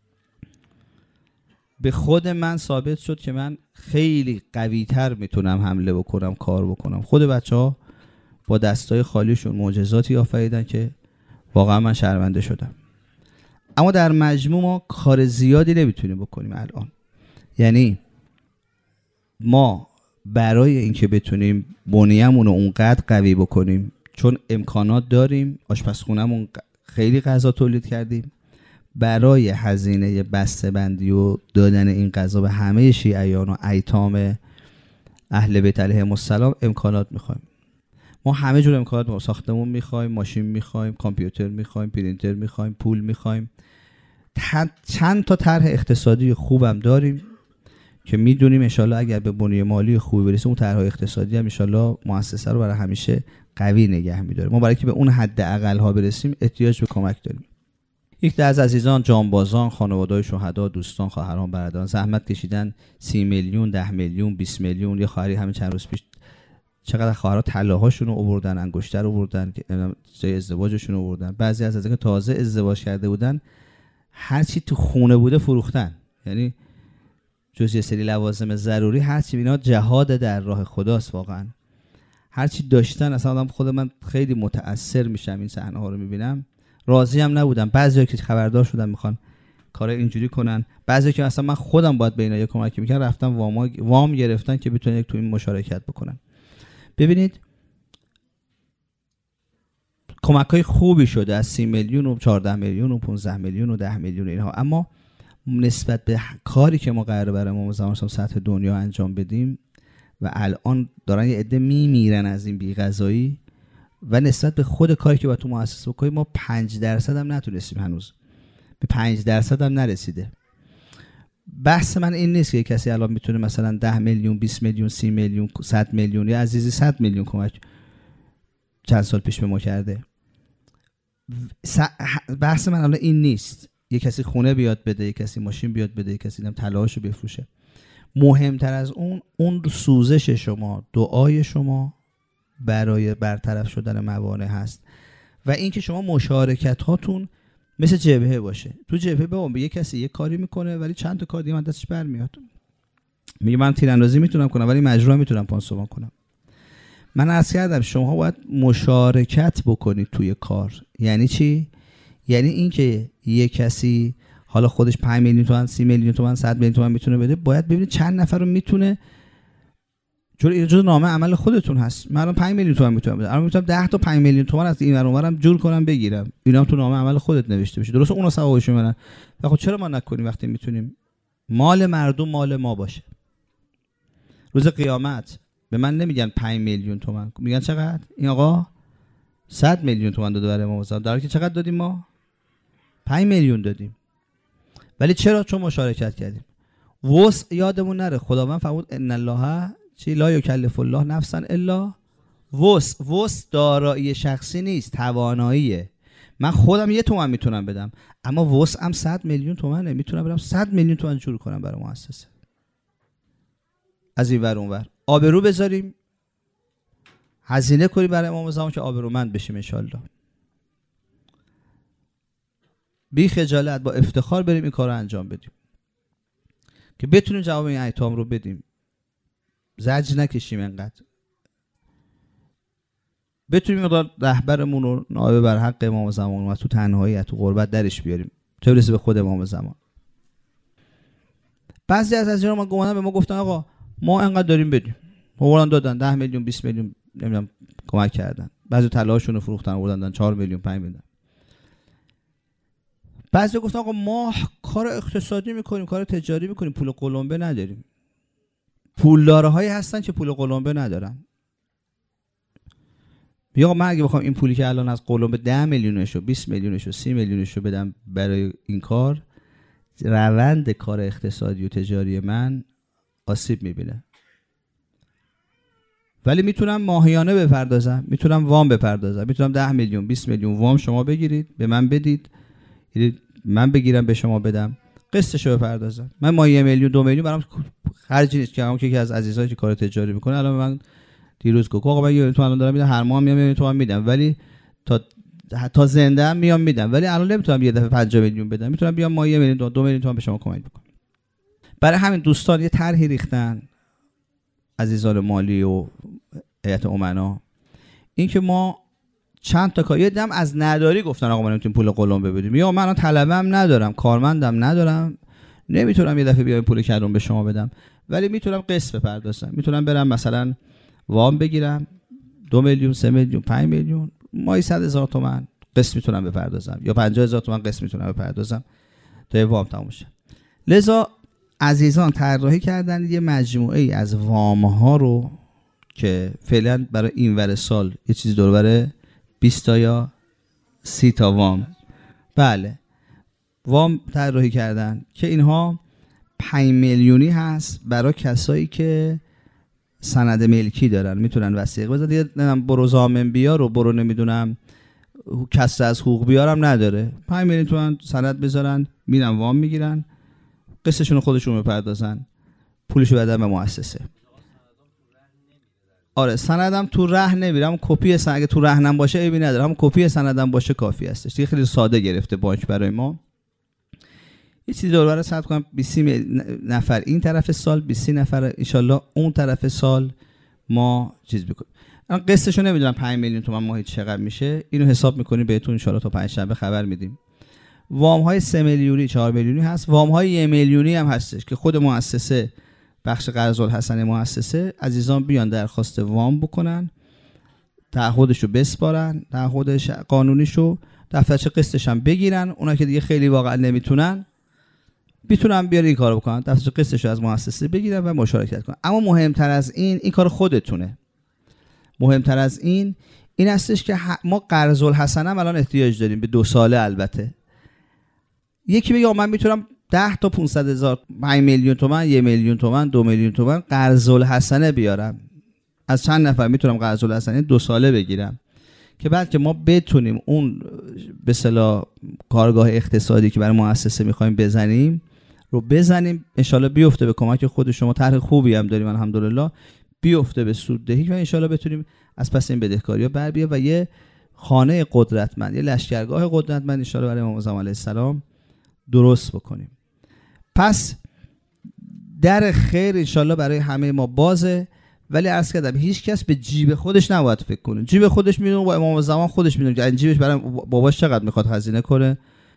A: به خود من ثابت شد که من خیلی قوی‌تر میتونم حمله بکنم، کار بکنم. خود بچه‌ها با دستای خالیشون معجزاتی آفریدن که واقعا من شرمنده شدم. اما در مجموع ما کار زیادی نمیتونیم بکنیم الان. یعنی ما برای اینکه بتونیم بنیه‌مون رو اونقدر قوی بکنیم، چون امکانات داریم، آشپزخونه‌مون خیلی غذا تولید کردیم، برای هزینه بسته‌بندی و دادن این غذا به همه شیعیان و ایتام اهل بیت علیهم السلام امکانات میخوایم. ما همه جور امکانات میخوایم. ساختمون میخوایم، ماشین میخوایم، کامپیوتر میخوایم، پرینتر میخوایم، پول میخوایم. چند تا طرح اقتصادی خوبم داریم که میدونیم انشالله اگر به بنیه مالی خوبی برسیم، اون طرح اقتصادی هم انشالله مؤسسه رو برای همیشه قوی نگه میداره. ما برای که به اون حد اقل ها برسیم احتیاج به کمک داریم. یک از عزیزان، جانبازان، خانواده‌های شهدا، دوستان، خواهران، برادران زحمت کشیدن 30 میلیون، 10 میلیون، 20 میلیون. یه خواهری همین چند روز پیش چقدر خواهرها طلاهاشون رو آوردن، انگشتر رو آوردن، جای ازدواجشون رو آوردن. بعضی از که تازه ازدواج کرده بودن هر چی تو خونه بوده فروختن. یعنی جز یه سری لوازم ضروری هر چی اینا جهاد در راه خداست. واقعا هر چی داشتن، اصلا آدم خود من خیلی متأثر میشم این صحنه ها رو میبینم. راضی هم نبودم. بعضیا که خبردار شدن میخوان کار اینجوری کنن، بعضیا که اصلا من خودم باید به اینا یه کمکی میکنم، رفتن وام گرفتن که بتونن تو این مشارکت بکنن. ببینید کمک‌های خوبی شده از 30 میلیون و 14 میلیون و 15 میلیون و 10 میلیون اینها، اما نسبت به کاری که ما قراره برای امام زمان سطح دنیا انجام بدیم و الان دارن یه عده میمیرن از این بی‌غذایی و نسبت به خود کاری که با تو مؤسسه بکنیم ما 5% هم نتونستیم، هنوز به 5% هم نرسیده. بحث من این نیست که کسی الان میتونه مثلا 10 میلیون 20 میلیون 30 میلیون 100 میلیون یا عزیزی 100 میلیون کمک چند سال پیش به ما کرده. بحث من الان این نیست یه کسی خونه بیاد بده، یه کسی ماشین بیاد بده، یه کسی هم طلاهاشو بفروشه. مهمتر از اون سوزش شما، دعای شما برای برطرف شدن موانع هست و اینکه شما مشارکت هاتون مثل جبهه باشه. تو جبهه به یه کسی یه کاری میکنه ولی چند تا کار دیگه من دستش برمیاد، میگه من تیراندازی میتونم کنم ولی مجروح میتونم پانسمان کنم. من عرض کردم شما باید مشارکت بکنید توی کار. یعنی چی؟ یعنی اینکه یه کسی حالا خودش 5 میلیون تومان 30 میلیون تومان 100 میلیون تومان میتونه بده، باید ببینید چند نفر رو میتونه، چون این جزء نامه عمل خودتون هست. من الان 5 میلیون تومان میتونم بدم، الان میتونم 10 تا 5 میلیون تومان از این ور اونورم جور کنم بگیرم، اینا هم تو نامه عمل خودت نوشته بشه. درسته اونا ثوابش میبرن، خب چرا ما نکنیم وقتی میتونیم؟ مال مردم مال ما باشه. روز قیامت به من نمیگن 5 میلیون تومان، میگن چقدر؟ این آقا 100 میلیون تومان داده برای ما، در حالی که چقدر دادیم ما؟ 5 میلیون دادیم. ولی چرا؟ چون مشارکت کردیم. وسع یادمون نره، خداوند فرمود ان الله چی لا یکلف الله نفسا الا وسع. وسع دارایی شخصی نیست، تواناییه. من خودم 1 تومن میتونم بدم، اما وسعم 100 میلیون تومنه، میتونم بدم 100 میلیون تومن جور کنم برای مؤسسه. از این ور اون ور آبرو بذاریم، هزینه کنیم برای امام زمان که آبرومند بشیم ان شاء الله. بی خجالت با افتخار بریم این کارو انجام بدیم که بتونیم جواب این ایتام رو بدیم، زجر نکشیم، انقدر بتونیم رهبرمون رو نائب بر حق امام زمان و تو تنهایی تو غربت درش بیاریم تا برسه به خود امام زمان. بعضی از اینا ما گمانم به ما گفتن آقا ما انقدر داریم بدیم، آوردن دادن 10 میلیون 20 میلیون نمیدونم کمک کردن، بعضی طلاهاشون رو فروختن آوردن 4 میلیون 5 میلیون. بعضی گفتن آقا ما کار اقتصادی میکنیم، کار تجاری میکنیم، پول قلمبه نداریم. پولدارهایی هستن که پول قلمبه ندارن. یا من اگه بخوام این پولی که الان از قلمبه 10 میلیونشو 20 میلیونشو 30 میلیونشو بدم برای این کار، روند کار اقتصادی و تجاری من آسیب میبینه. ولی میتونم ماهیانه بپردازم، میتونم وام بپردازم، میتونم 10 میلیون 20 میلیون وام شما بگیرید به من بدید، من بگیرم به شما بدم، قسطشو بپردازم. من ماهی 1 میلیون 2 میلیون برام خرجی نیست که همون که از عزیزایی که کار تجاری میکنه الان من دیروز گفت آقا من 1 میلیون تومان دارم میدم، هر ماه میام 1 میلیون تومان میدم، ولی تا زنده ام میام میدم، ولی الان نمیتونم یه دفعه 50 میلیون بدم، میتونم بیام ماهی 1 میلیون 2 میلیون تومان به شما کمک بکنم. برای همین دوستان یه طرحی ریختن عزیزان مالی و هیئت امنا، این که ما چند تا کار یه دم از نداری گفتن آقا ما نمیتونیم پول قلمبه بدیم، یا من الان طلبم ندارم، کارمندم ندارم، نمیتونم یه دفعه بیام پول کدوم به شما بدم، ولی میتونم قسط بپردازم، میتونم برم مثلا وام بگیرم 2 میلیون 3 میلیون 5 میلیون ماهی 100,000 تومان قسط میتونم بپردازم، یا 50,000 تومان قسط میتونم بپردازم تا وام تموم شه. لذا عزیزان طراحی کردن یه مجموعه ای از وام ها رو که فعلا برای این ور سال یه چیز دور بره 20 تا یا 30 تا وام، بله وام طراحی کردن که اینها 5 میلیونی هست برای کسایی که سند ملکی دارن، میتونن وثیقه بذارن، نمیدونم برو ضامن بیار و برو نمیدونم کسر از حقوق بیارم نداره، 5 میلیون تومان سند بذارن، میرن وام میگیرن، قسطشون خودشون بپردازن، پولشو بدن به مؤسسه. آره سندم تو رهن نمیرم، کپی سند اگه تو رهنم باشه عیبی نداره، هم کپی سندم باشه کافی هستش. دیگه خیلی ساده گرفته بانک برای ما. یه چیزی دور برای ثبت کنم 20 نفر این طرف سال، 20 نفر ان شاء الله اون طرف سال ما چیز بکنیم. الان قسطشو نمیدونم 5 میلیون تومان ماهی چقدر میشه، اینو حساب میکنیم بهتون ان شاء الله تا 5 شنبه خبر میدیم. وام های 3 میلیونی 4 میلیونی هست، وام های 1 میلیونی هم هستش که خود مؤسسه بخش قرض الحسن مؤسسه عزیزان بیان درخواست وام بکنن، تعهدشو بسپارن، تعهدش قانونیشو، دفترچه قسطش هم بگیرن. اونا که دیگه خیلی واقعا نمیتونن بیارن این کارو بکنن، دفترچه قسطشو از مؤسسه بگیرن و مشارکت کنن. اما مهمتر از این کار خودتونه. مهمتر از این هستش که ما قرض الحسنه الان احتیاج داریم به 2 ساله. البته یکی بگه من میتونم 10 تا 500,000 5 میلیون تومان 1 میلیون تومان 2 میلیون تومان قرض الحسنه بیارم. از چند نفر میتونم قرض الحسنه 2 ساله بگیرم که بعد که ما بتونیم اون به اصطلاح کارگاه اقتصادی که برای مؤسسه میخوایم بزنیم رو بزنیم، ان شاءالله بیفته به کمک خود شما. طرح خوبی هم داریم الحمدلله، بیفته به سوددهی و ان شاءالله بتونیم از پس این بدهکاری‌ها بر بیاییم و یه خانه قدرتمند، یه لشکرگاه قدرتمند ان شاءالله برای امام زمان علیه السلام درست بکنیم. پس در خیر ان شاءالله برای همه ما بازه، ولی عرض کردم هیچ کس به جیب خودش نباید فکر کنه. جیب خودش میدونه با امام زمان خودش میدونه که جیبش برای باباش چقدر میخواد هزینه کنه،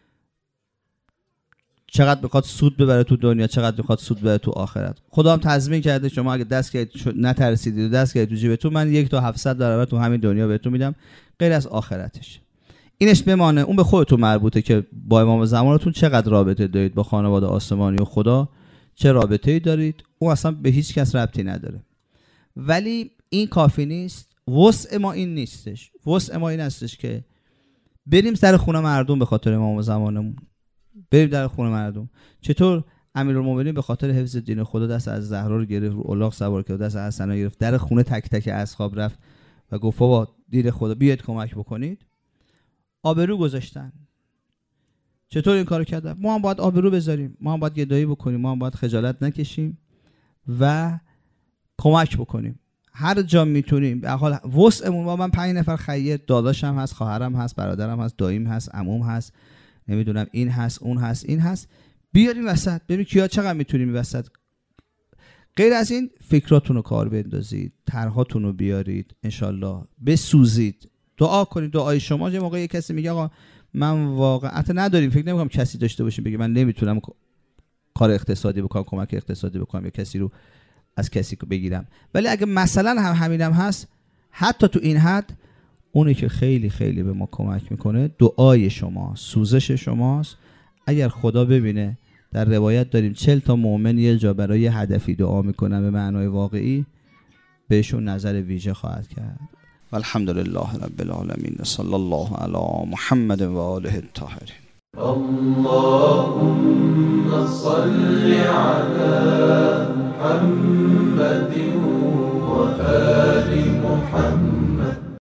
A: چقدر میخواد سود ببره تو دنیا، چقدر میخواد سود ببره تو آخرت. خدا هم تضمین کرده شما اگه دست کردید نترسیدید و دست کردید تو جیبتون، من 1 تا 700 برابر تو همین دنیا بهتون میدم غیر از آخرتش. اینش بمانه، اون به خودتون مربوطه که با امام زمانتون چقدر رابطه دارید، با خانواده آسمانی و خدا چه رابطه‌ای دارید. اون اصلا به هیچ کس ربطی نداره. ولی این کافی نیست. وسع ما این نیستش. وسع ما این هستش که بریم سر خونه مردم به خاطر امام زمانمون. بریم در خونه مردم. چطور امیرالمومنین به خاطر حفظ دین خدا دست از زهرا رو گرفت، رو الاغ سوار کرد، دست از حسن گرفت، در خونه تک تک اصحاب رفت و گفت بابا دین خدا بیاید کمک بکنید. آبرو گذاشتن. چطور این کارو کردن؟ ما هم باید آبرو بذاریم، ما هم باید گدایی بکنیم، ما هم باید خجالت نکشیم و کمک بکنیم هر جا میتونیم. به حال وسعمون، با من 5 نفر خیاط، داداشم هست، خواهرم هست، برادرم هست، داییم هست، عموم هست، نمیدونم این هست، اون هست، این هست، بیاریم وسط. ببین کیا چقدر میتونیم وسط. غیر از این فکراتونو کار بندازید، طرحاتونو بیارید، انشالله بسوزید، دعا کنید. دعای شما یه موقع کسی میگه آقا من واقعا نداریم، فکر نمی‌کنم کسی داشته باشه بگه من نمیتونم کار اقتصادی بکنم، کمک اقتصادی بکنم یا کسی رو از کسی بگیرم. ولی اگه مثلا همینم هست، حتی تو این حد، اونی که خیلی خیلی به ما کمک میکنه دعای شما، سوزش شماست. اگر خدا ببینه، در روایت داریم 40 تا مؤمن یه جا برای هدفی دعا میکنن به معنای واقعی، بهشون نظر ویژه خواهد کرد. والحمدلله رب العالمین. صلی الله علی محمد و آله الطاهرین. اللهم صل علی محمد و آله